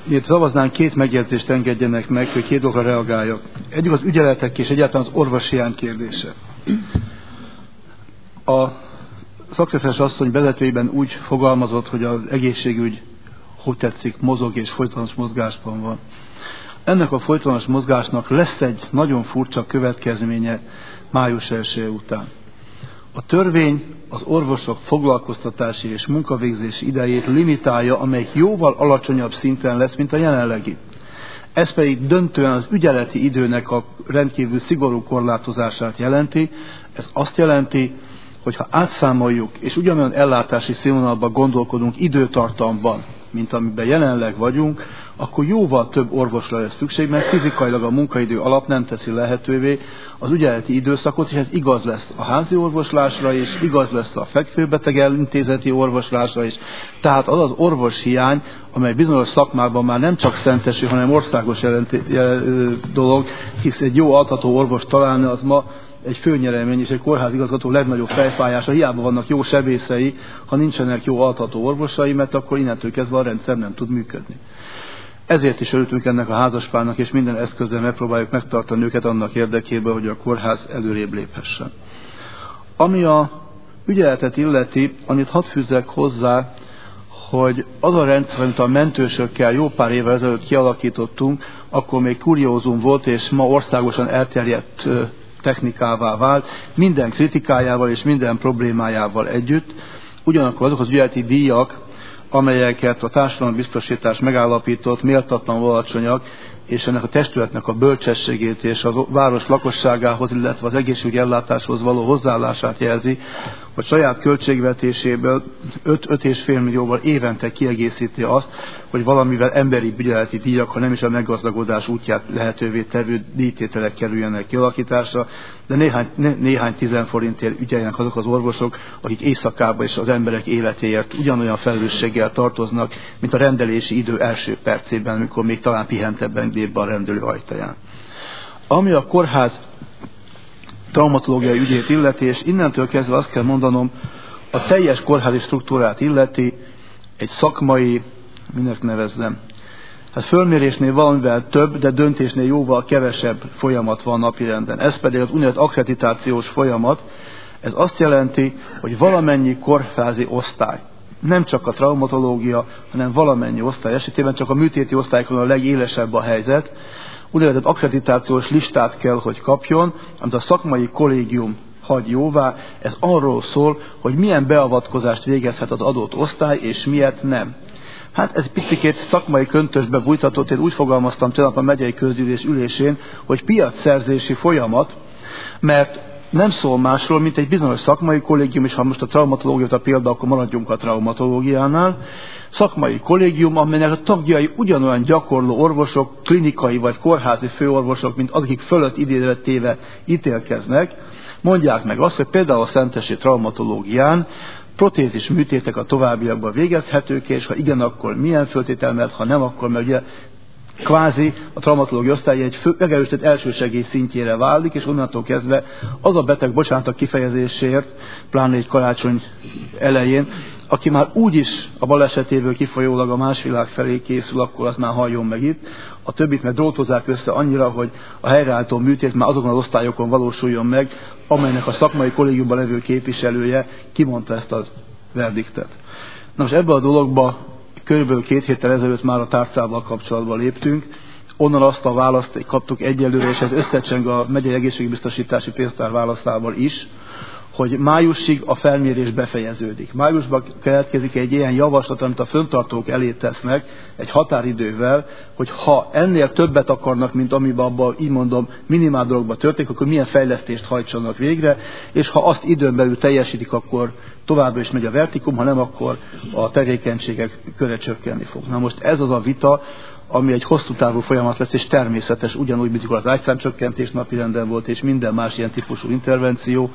miért szavaznánk, két megjegyzést engedjenek meg, hogy két dologra reagáljak. Egyik az ügyeletek és egyáltalán az orvoshiány kérdése. A szakreferens asszony vezetőjében úgy fogalmazott, hogy az egészségügy, hogy tetszik, mozog és folytonos mozgásban van. Ennek a folytonos mozgásnak lesz egy nagyon furcsa következménye május 1 után. A törvény az orvosok foglalkoztatási és munkavégzési idejét limitálja, amelyik jóval alacsonyabb szinten lesz, mint a jelenlegi. Ez pedig döntően az ügyeleti időnek a rendkívül szigorú korlátozását jelenti. Ez azt jelenti, hogy ha átszámoljuk, és ugyanolyan ellátási színvonalban gondolkodunk időtartamban, mint amiben jelenleg vagyunk, akkor jóval több orvosra lesz szükség, mert fizikailag a munkaidő alap nem teszi lehetővé az ügyeleti időszakot, és ez igaz lesz a házi orvoslásra is, igaz lesz a fekvőbeteg intézeti orvoslásra is. Tehát az az orvoshiány, amely bizonyos szakmában már nem csak szentesű, hanem országos dolog, hisz egy jó altató orvos találni, az ma egy főnyeremény és egy kórházigazgató legnagyobb fejfájása, hiába vannak jó sebészei, ha nincsenek jó altató orvosai, mert akkor innentől kezdve a rendszer nem tud működni. Ezért is örültünk ennek a házaspárnak, és minden eszközzel megpróbáljuk megtartani őket annak érdekében, hogy a kórház előrébb léphessen. Ami a ügyeletet illeti, annyit hadd fűzzek hozzá, hogy az a rendszer, amit a mentősökkel jó pár évvel ezelőtt kialakítottunk, akkor még kuriózum volt, és ma országosan elterjedt technikává vált, minden kritikájával és minden problémájával együtt. Ugyanakkor azok az ügyeleti díjak, amelyeket a társadalombiztosítás megállapított, méltatlanul alacsonyak, és ennek a testületnek a bölcsességét és a város lakosságához, illetve az egészségügyi ellátáshoz való hozzáállását jelzi, hogy saját költségvetéséből 5-5,5 millióval évente kiegészíti azt, hogy valamivel emberi ügyeleti díjak, ha nem is a meggazdagodás útját lehetővé tevő díjtételek kerüljenek kialakításra, de néhány 10 forintért ügyeljenek azok az orvosok, akik éjszakában és az emberek életéért ugyanolyan felelősséggel tartoznak, mint a rendelési idő első percében, amikor még talán pihentebben lép be a rendelő ajtaján. Ami a kórház traumatológiai ügyét illeti, és innentől kezdve azt kell mondanom, a teljes kórházi struktúrát illeti, egy szakmai, minek nevezzem, hát fölmérésnél valamivel több, de döntésnél jóval kevesebb folyamat van napirenden. Ez pedig az úgynevezett akkreditációs folyamat. Ez azt jelenti, hogy valamennyi kórházi osztály, nem csak a traumatológia, hanem valamennyi osztály esetében, csak a műtéti osztályokon a legélesebb a helyzet, úgynevezett akkreditációs listát kell, hogy kapjon, amit a szakmai kollégium hagy jóvá. Ez arról szól, hogy milyen beavatkozást végezhet az adott osztály, és miért nem. Hát ez picikét szakmai köntösbe bújtatott, én úgy fogalmaztam tegnap a megyei közgyűlés ülésén, hogy piacszerzési folyamat, mert nem szól másról, mint egy bizonyos szakmai kollégium, és ha most a traumatológiát a példa, akkor maradjunk a traumatológiánál. Szakmai kollégium, amelynek a tagjai ugyanolyan gyakorló orvosok, klinikai vagy kórházi főorvosok, mint azok, akik fölött idézett ítélkeznek, mondják meg azt, hogy például a szentesi traumatológián protézis műtétek a továbbiakban végezhetők, és ha igen, akkor milyen föltétel, mert ha nem, akkor meg ugye kvázi a traumatológia osztály egy megerősített elsősegély szintjére válik, és onnantól kezdve az a beteg, bocsánat a kifejezésért, pláne egy karácsony elején, aki már úgyis a balesetéből kifolyólag a más világ felé készül, akkor az már halljon meg itt. A többit meg drótozzák össze annyira, hogy a helyreállító műtét már azokon az osztályokon valósuljon meg, amelynek a szakmai kollégiumban levő képviselője kimondta ezt a verdiktet. Na most ebbe a dologba körülbelül 2 héttel ezelőtt már a tárcával kapcsolatban léptünk. Onnan azt a választ kaptuk egyelőre, és ez összecseng a megyei egészségbiztosítási pénztár válaszával is, hogy májusig a felmérés befejeződik. Májusban keletkezik egy ilyen javaslat, amit a föntartók elé tesznek egy határidővel, hogy ha ennél többet akarnak, mint amiben abban, így mondom, minimál dologban történik, akkor milyen fejlesztést hajtsanak végre, és ha azt időn belül teljesítik, akkor továbbra is megy a vertikum, ha nem, akkor a tevékenységek köre csökkenni fog. Na most ez az a vita, ami egy hosszú távú folyamat lesz, és természetes, ugyanúgy, mint az ágyszámcsökkentés napirenden volt, és minden más ilyen típusú intervenció,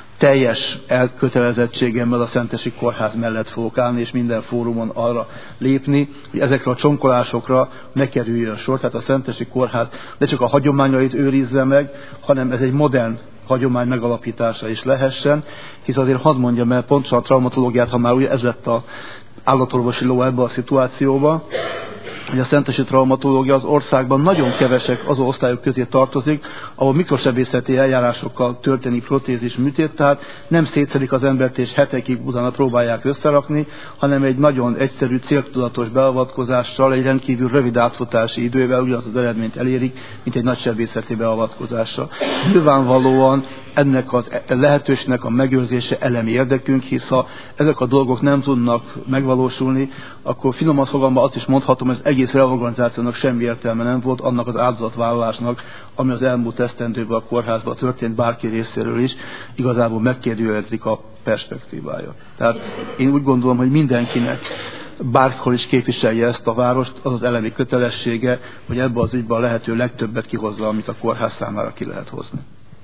teljes elkötelezettségemmel a Szentesi Kórház mellett fogok állni, és minden fórumon arra lépni, hogy ezekre a csonkolásokra ne kerüljön sor. Tehát a Szentesi Kórház ne csak a hagyományait őrizze meg, hanem ez egy modern hagyomány megalapítása is lehessen, hisz azért hadd mondjam el pontosan a traumatológiát, ha már ugye ez lett az állatorvosi ló ebbe a szituációba. hogy a szentesi traumatológia az országban nagyon kevesek az osztályok közé tartozik, ahol mikrosebészeti eljárásokkal történik protézis műtét, tehát nem szétszedik az embert és hetekig utána próbálják összerakni, hanem egy nagyon egyszerű, céltudatos beavatkozással, egy rendkívül rövid átfutási idővel ugyanazt az eredményt elérik, mint egy nagy sebészeti beavatkozással. Nyilvánvalóan ennek a lehetőségnek a megőrzése elemi érdekünk, hisz ha ezek a dolgok nem tudnak megvalósulni, akkor finoman fogalma azt is mondhatom, hogy az egész reorganizációnak semmi értelme nem volt, annak az áldozatvállalásnak, ami az elmúlt esztendőben a kórházban történt, bárki részéről is, igazából megkérdőjelezik a perspektívája. Tehát én úgy gondolom, hogy mindenkinek, bárhol is képviselje ezt a várost, az az elemi kötelessége, hogy ebbe az ügyben a lehető legtöbbet kihozza, amit a kórház számára ki lehet hozni.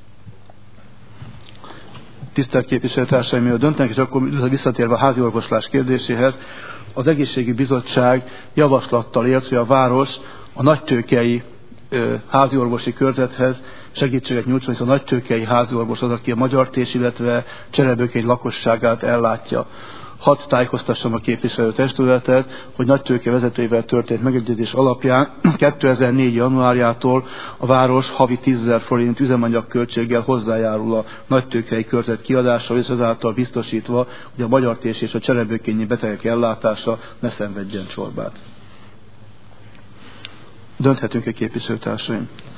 Tisztelt képviselőtársaim, mivel döntenek, és akkor visszatérve a házi orvoslás kérdéséhez, az Egészségügyi Bizottság javaslattal élt, hogy a város a nagytőkei háziorvosi körzethez segítséget nyújtson, hisz a nagytőkei háziorvos az, aki a Magyartés, illetve Cserebőkény lakosságát ellátja. Hadd tájékoztassam a képviselőtestületet, hogy Nagytőke vezetőivel történt megegyezés alapján 2004. januárjától a város havi 10 000 forint üzemanyagköltséggel hozzájárul a nagytőkei körzet kiadása, és ezáltal biztosítva, hogy a Magyartés és a cserebőkényi betegek ellátása ne szenvedjen csorbát. Dönthetünk-e, képviselőtársaim?